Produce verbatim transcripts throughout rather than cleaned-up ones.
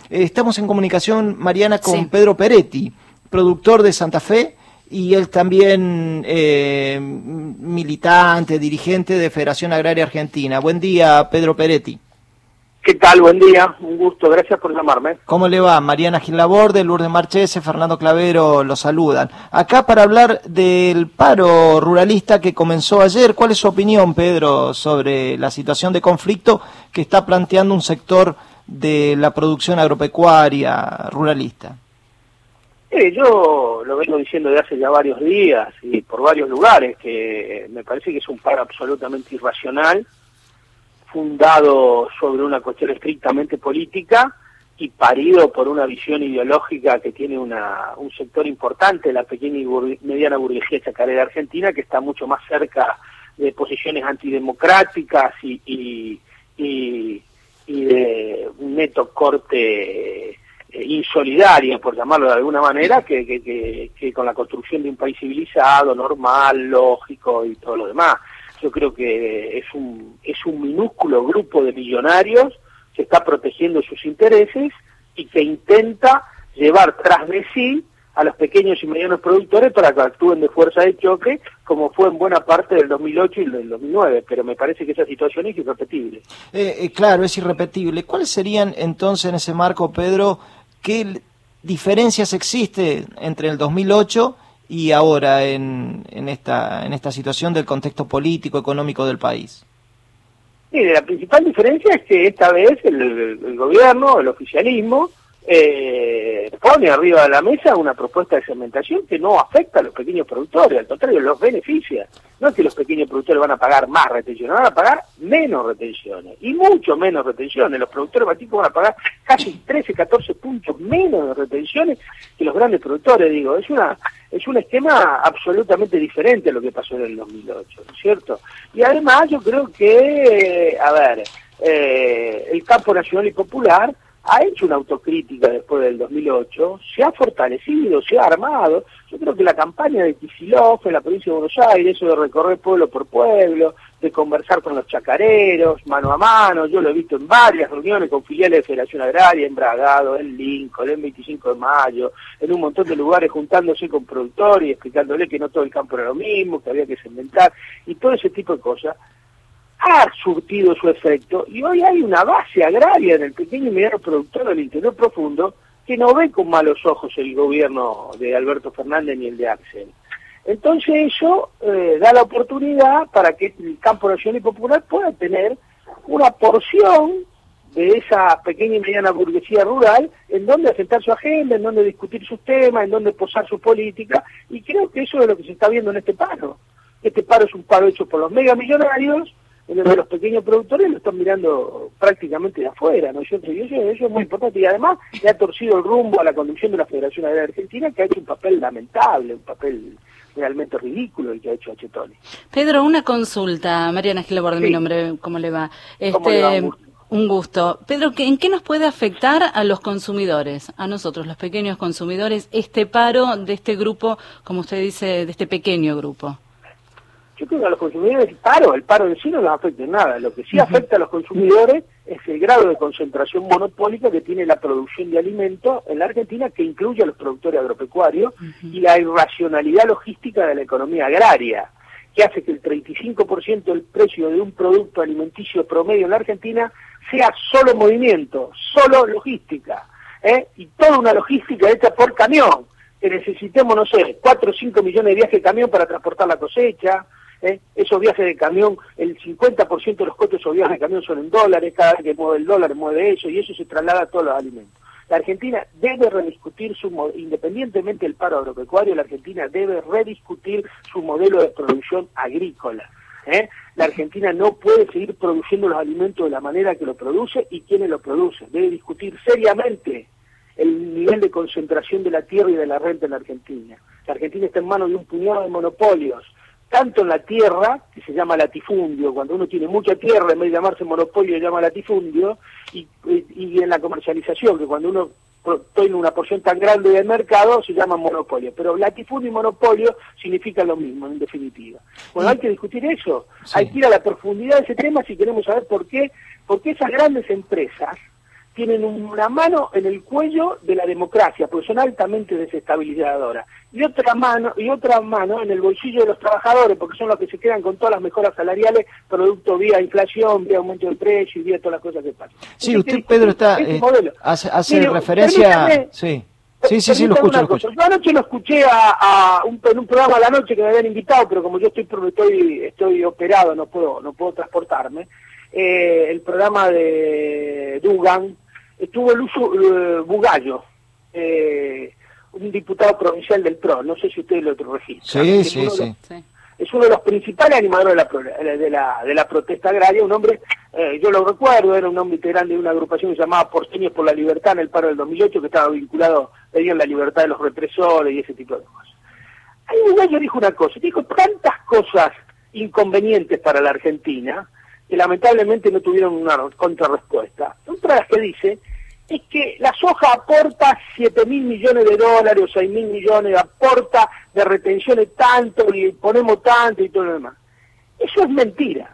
Eh, estamos en comunicación, Mariana, con Sí. Pedro Peretti, productor de Santa Fe, y él también eh, militante, dirigente de Federación Agraria Argentina. Buen día, Pedro Peretti. ¿Qué tal? Buen día, un gusto, gracias por llamarme. ¿Cómo le va? Mariana Gil Laborde, Lourdes Marchese, Fernando Clavero los saludan. Acá para hablar del paro ruralista que comenzó ayer. ¿Cuál es su opinión, Pedro, sobre la situación de conflicto que está planteando un sector de la producción agropecuaria ruralista? Eh, yo lo vengo diciendo de hace ya varios días y por varios lugares, que me parece que es un paro absolutamente irracional, fundado sobre una cuestión estrictamente política y parido por una visión ideológica que tiene una, un sector importante, la pequeña y bur mediana burguesía chacarera argentina, que está mucho más cerca de posiciones antidemocráticas y, y, y, y de un neto corte eh, insolidario, por llamarlo de alguna manera, que, que, que, que con la construcción de un país civilizado, normal, lógico y todo lo demás. Yo creo que es un, es un minúsculo grupo de millonarios que está protegiendo sus intereses y que intenta llevar tras de sí a los pequeños y medianos productores para que actúen de fuerza de choque, como fue en buena parte del dos mil ocho y del dos mil nueve, pero me parece que esa situación es irrepetible. Eh, eh, claro, es irrepetible. ¿Cuáles serían entonces en ese marco, Pedro, qué diferencias existen entre el dos mil ocho y ahora en, en esta en esta situación del contexto político, económico del país? Mire, la principal diferencia es que esta vez el, el, el gobierno, el oficialismo, eh, pone arriba de la mesa una propuesta de segmentación que no afecta a los pequeños productores, al contrario, los beneficia. No es que los pequeños productores van a pagar más retenciones, van a pagar menos retenciones, y mucho menos retenciones. Los productores baticos van a pagar casi trece, catorce puntos menos de retenciones que los grandes productores, digo. Es una es un esquema absolutamente diferente a lo que pasó en el dos mil ocho, ¿no es cierto? Y además yo creo que, a ver, eh, el campo nacional y popular ha hecho una autocrítica después del dos mil ocho, se ha fortalecido, se ha armado. Yo creo que la campaña de Kicillof en la provincia de Buenos Aires, eso de recorrer pueblo por pueblo, de conversar con los chacareros, mano a mano, yo lo he visto en varias reuniones con filiales de Federación Agraria, en Bragado, en Lincoln, en veinticinco de mayo, en un montón de lugares juntándose con productores y explicándole que no todo el campo era lo mismo, que había que segmentar, y todo ese tipo de cosas ha surtido su efecto, y hoy hay una base agraria en el pequeño y mediano productor del interior profundo que no ve con malos ojos el gobierno de Alberto Fernández ni el de Axel. Entonces eso eh, da la oportunidad para que el campo nacional y popular pueda tener una porción de esa pequeña y mediana burguesía rural en donde asentar su agenda, en donde discutir sus temas, en donde posar su política, y creo que eso es lo que se está viendo en este paro. Este paro es un paro hecho por los megamillonarios, en donde los pequeños productores lo están mirando prácticamente de afuera, ¿no? Yo, y eso, eso es muy importante, y además le ha torcido el rumbo a la conducción de la Federación Agraria Argentina, que ha hecho un papel lamentable, un papel realmente ridículo el que ha hecho Achetoni. Pedro, una consulta, Mariana Gil Laborde, Sí. mi nombre, ¿cómo le va? Este, ¿Cómo le va? Un gusto. Un gusto. Pedro, ¿en qué nos puede afectar a los consumidores, a nosotros, los pequeños consumidores, este paro de este grupo, como usted dice, de este pequeño grupo? Yo creo que a los consumidores el paro, el paro en sí no les afecta en nada. Lo que sí uh-huh. afecta a los consumidores es el grado de concentración monopólica que tiene la producción de alimentos en la Argentina, que incluye a los productores agropecuarios, uh-huh. y la irracionalidad logística de la economía agraria, que hace que el treinta y cinco por ciento del precio de un producto alimenticio promedio en la Argentina sea solo movimiento, solo logística, ¿eh? Y toda una logística hecha por camión, que necesitemos, no sé, cuatro o cinco millones de viajes de camión para transportar la cosecha. ¿Eh? Esos viajes de camión, el cincuenta por ciento de los costos de esos viajes de camión son en dólares, cada vez que mueve el dólar mueve eso, y eso se traslada a todos los alimentos. La Argentina debe rediscutir su modelo, independientemente del paro agropecuario, la Argentina debe rediscutir su modelo de producción agrícola. ¿eh? La Argentina no puede seguir produciendo los alimentos de la manera que lo produce y quienes lo producen. Debe discutir seriamente el nivel de concentración de la tierra y de la renta en la Argentina. La Argentina está en manos de un puñado de monopolios, tanto en la tierra, que se llama latifundio, cuando uno tiene mucha tierra, en vez de llamarse monopolio, se llama latifundio, y, y, y en la comercialización, que cuando uno tiene una porción tan grande del mercado, se llama monopolio. Pero latifundio y monopolio significan lo mismo, en definitiva. Bueno, hay que discutir eso, sí. Hay que ir a la profundidad de ese tema si queremos saber por qué, por qué esas grandes empresas tienen una mano en el cuello de la democracia, porque son altamente desestabilizadoras, y otra mano y otra mano en el bolsillo de los trabajadores, porque son los que se quedan con todas las mejoras salariales, producto vía inflación, vía aumento del precio y vía todas las cosas que pasan. Sí, usted, Pedro, está eh, hace, hace Mire, referencia... Sí. Sí, sí, sí, lo escucho, lo escucho. Yo anoche lo escuché a, a un, en un programa a la noche que me habían invitado, pero como yo estoy estoy, estoy operado, no puedo no puedo transportarme. Eh, el programa de Dugan, estuvo el uso eh, Bugallo, eh, un diputado provincial del P R O, no sé si ustedes lo registran. Sí, sí, es sí. Los, es uno de los principales animadores de la, de la, de la protesta agraria, un hombre, eh, yo lo recuerdo, era un hombre integrante de una agrupación que se llamaba Porteños por la Libertad en el paro del dos mil ocho, que estaba vinculado, pedían la libertad de los represores y ese tipo de cosas. Ahí Bugallo dijo una cosa, dijo tantas cosas inconvenientes para la Argentina, que lamentablemente no tuvieron una contrarrespuesta. Otra de las que dice es que la soja aporta siete mil millones de dólares o seis mil millones, aporta de retenciones tanto y ponemos tanto y todo lo demás. Eso es mentira.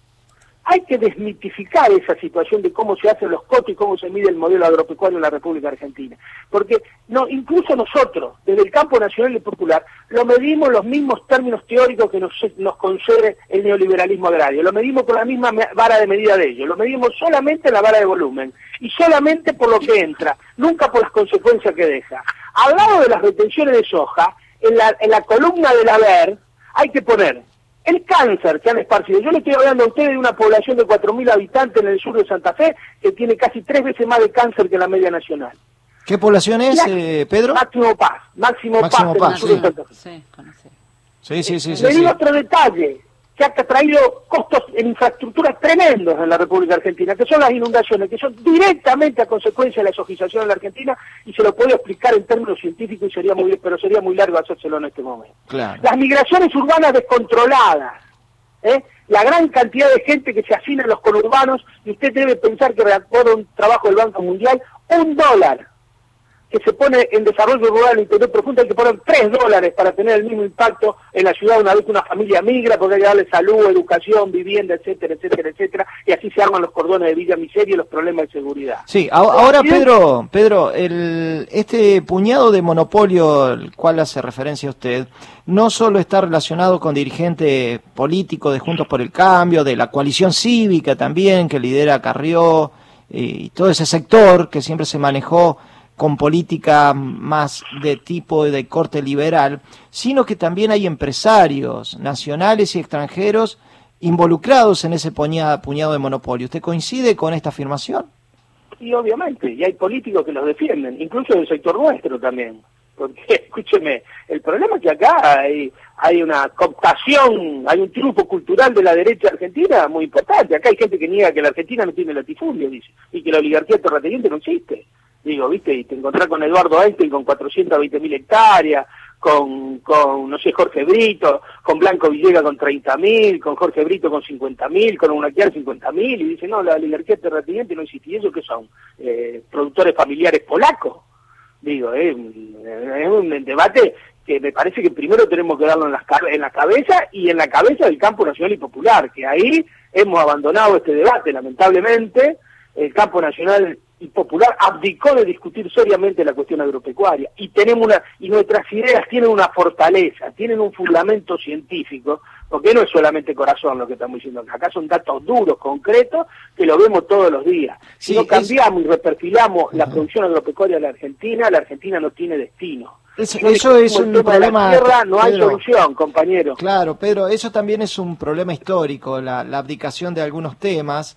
Hay que desmitificar esa situación de cómo se hacen los cotos y cómo se mide el modelo agropecuario en la República Argentina. Porque no, incluso nosotros, desde el campo nacional y popular, lo medimos los mismos términos teóricos que nos, nos concede el neoliberalismo agrario. Lo medimos con la misma vara de medida de ellos. Lo medimos solamente en la vara de volumen. Y solamente por lo que entra, nunca por las consecuencias que deja. Al lado de las retenciones de soja, en la, en la columna del haber, hay que poner el cáncer que han esparcido. Yo le estoy hablando a ustedes de una población de cuatro mil habitantes en el sur de Santa Fe que tiene casi tres veces más de cáncer que la media nacional. ¿Qué población es, eh, Pedro? Máximo Paz. Máximo, Máximo Paz, Paz, en el sur sí. de Santa Fe. Sí, conocí. Sí, sí, sí. sí Le digo sí. otro detalle, que ha traído costos en infraestructuras tremendos en la República Argentina, que son las inundaciones, que son directamente a consecuencia de la sojización en la Argentina, y se lo puedo explicar en términos científicos, y sería muy, pero sería muy largo hacérselo en este momento. Claro. Las migraciones urbanas descontroladas, ¿eh? La gran cantidad de gente que se afina a los conurbanos, y usted debe pensar que, de acuerdo a un trabajo del Banco Mundial, un dólar que se pone en desarrollo rural e interior profundo, hay que poner tres dólares para tener el mismo impacto en la ciudad una vez que una familia migra, porque hay que darle salud, educación, vivienda, etcétera, etcétera, etcétera, y así se arman los cordones de villa miseria y los problemas de seguridad. Sí, ahora Pedro, Pedro, el, este puñado de monopolio al cual hace referencia usted, no solo está relacionado con dirigentes políticos de Juntos por el Cambio, de la coalición cívica también, que lidera Carrió, y todo ese sector que siempre se manejó con política más de tipo de corte liberal, sino que también hay empresarios nacionales y extranjeros involucrados en ese puñado, puñado de monopolio. ¿Usted coincide con esta afirmación? Sí, obviamente, y hay políticos que los defienden, incluso del sector nuestro también. Porque, escúcheme, el problema es que acá hay, hay una cooptación, hay un triunfo cultural de la derecha argentina muy importante. Acá hay gente que niega que la Argentina no tiene latifundio, dice, y que la oligarquía terrateniente no existe. Digo, viste, y te encontrás con Eduardo Einstein con cuatrocientas veinte mil hectáreas, con, con, no sé, Jorge Brito, con Blanco Villega con treinta mil, con Jorge Brito con cincuenta mil, con Unaquiar cincuenta mil, y dice, no, la oligarquía terrateniente no existe. ¿Y eso qué son? Eh, ¿Productores familiares polacos? Digo, eh, es un debate que me parece que primero tenemos que darlo en la, en la cabeza y en la cabeza del campo nacional y popular, que ahí hemos abandonado este debate, lamentablemente. El campo nacional y popular abdicó de discutir seriamente la cuestión agropecuaria, y tenemos una y nuestras ideas tienen una fortaleza, tienen un fundamento científico, porque no es solamente corazón lo que estamos diciendo acá, acá son datos duros, concretos, que lo vemos todos los días. Si Sí, no cambiamos es... y reperfilamos uh-huh. la producción agropecuaria de la Argentina, la Argentina no tiene destino. Es, no eso es un problema... De la tierra, no hay Pedro, solución, compañero. Claro, Pedro, eso también es un problema histórico, la, la abdicación de algunos temas.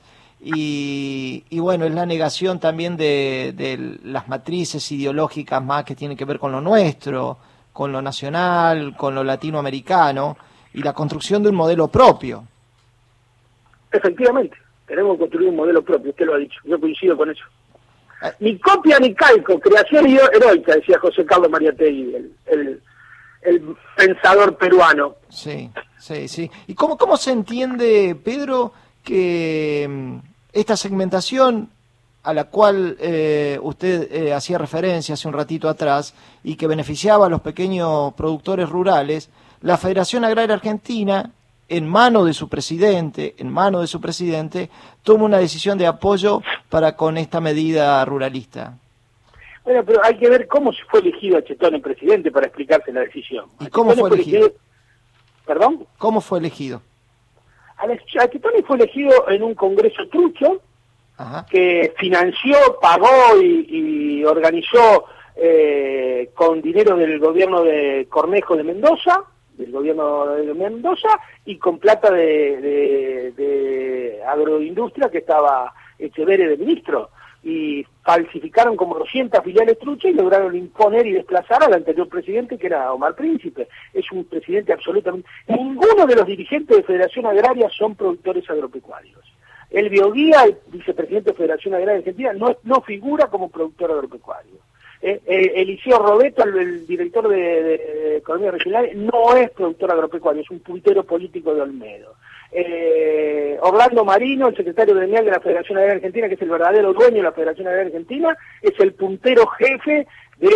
Y, y bueno, es la negación también de, de las matrices ideológicas más que tienen que ver con lo nuestro, con lo nacional, con lo latinoamericano, y la construcción de un modelo propio. Efectivamente, tenemos que construir un modelo propio, usted lo ha dicho, yo coincido con eso. Ni copia ni calco, creación heroica, decía José Carlos Mariátegui, el, el, el pensador peruano. Sí, sí, sí. ¿Y cómo, cómo se entiende, Pedro, que esta segmentación a la cual eh, usted eh, hacía referencia hace un ratito atrás y que beneficiaba a los pequeños productores rurales, la Federación Agraria Argentina en mano de su presidente, en mano de su presidente, toma una decisión de apoyo para con esta medida ruralista. Bueno, pero hay que ver cómo se fue elegido a Chetone presidente para explicarse la decisión. ¿Y cómo fue elegido? elegido? ¿Perdón? ¿Cómo fue elegido? A Chetone fue elegido en un congreso trucho, Ajá. que financió, pagó y, y organizó eh, con dinero del gobierno de Cornejo de Mendoza, del gobierno de Mendoza, y con plata de, de, de agroindustria que estaba Echeverre de ministro. Y falsificaron como doscientas filiales truchas y lograron imponer y desplazar al anterior presidente, que era Omar Príncipe. Es un presidente absolutamente... Ninguno de los dirigentes de Federación Agraria son productores agropecuarios. El Bioguía, el vicepresidente de Federación Agraria Argentina, no, no figura como productor agropecuario. Eh, eh, Eliseo Robeto, el, el director de, de, de Economía Regional, no es productor agropecuario, es un puntero político de Olmedo. Eh, Orlando Marino, el secretario gremial de la Federación Agraria Argentina, que es el verdadero dueño de la Federación Agraria Argentina, es el puntero jefe de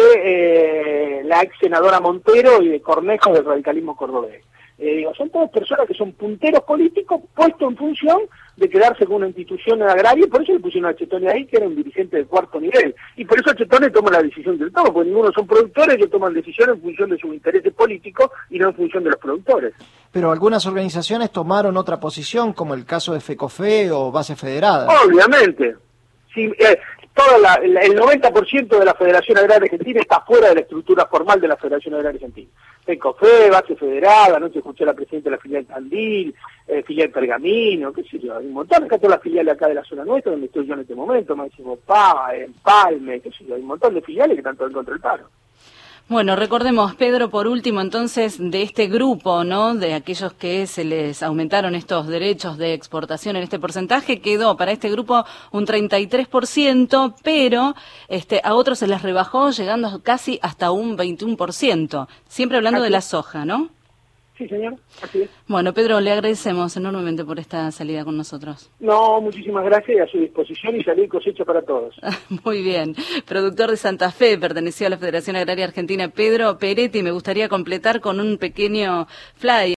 eh, la ex senadora Montero y de Cornejo del radicalismo cordobés. Eh, digo, son todas personas que son punteros políticos puestos en función de quedarse con una institución agraria, y por eso le pusieron a Chetone ahí, que era un dirigente de cuarto nivel, y por eso Chetone toma la decisión del todo, porque ninguno son productores que toman decisiones en función de sus intereses políticos y no en función de los productores. Pero algunas organizaciones tomaron otra posición, como el caso de FECOFE o Base Federada. Obviamente. Sí, eh, toda la, el noventa por ciento de la Federación Agraria Argentina está fuera de la estructura formal de la Federación Agraria Argentina. FECOFE, Base Federada, anoche escuché a la presidenta de la filial Tandil, eh, filial Pergamino, qué sé yo, hay un montón, acá todas las filiales acá de la zona nuestra, donde estoy yo en este momento, Máximo Pava, Empalme, qué sé yo, hay un montón de filiales que están todo en contra del paro. Bueno, recordemos, Pedro, por último, entonces, de este grupo, ¿no?, de aquellos que se les aumentaron estos derechos de exportación en este porcentaje, quedó para este grupo un treinta y tres por ciento, pero este, a otros se les rebajó, llegando casi hasta un veintiuno por ciento. Siempre hablando de la soja, ¿no? Sí, señor, así es. Bueno, Pedro, le agradecemos enormemente por esta salida con nosotros. No, muchísimas gracias y a su disposición, y salud y cosecha para todos. Muy bien. Productor de Santa Fe, perteneció a la Federación Agraria Argentina, Pedro Peretti. Me gustaría completar con un pequeño flyer.